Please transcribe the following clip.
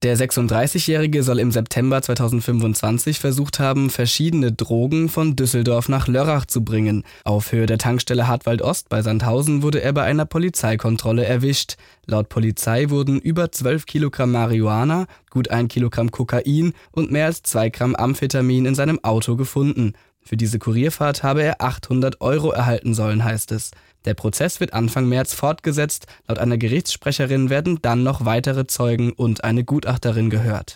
Der 36-Jährige soll im September 2025 versucht haben, verschiedene Drogen von Düsseldorf nach Lörrach zu bringen. Auf Höhe der Tankstelle Hartwald Ost bei Sandhausen wurde er bei einer Polizeikontrolle erwischt. Laut Polizei wurden über 12 Kilogramm Marihuana, gut 1 Kilogramm Kokain und mehr als 2 Gramm Amphetamin in seinem Auto gefunden. Für diese Kurierfahrt habe er 800 € erhalten sollen, heißt es. Der Prozess wird Anfang März fortgesetzt. Laut einer Gerichtssprecherin werden dann noch weitere Zeugen und eine Gutachterin gehört.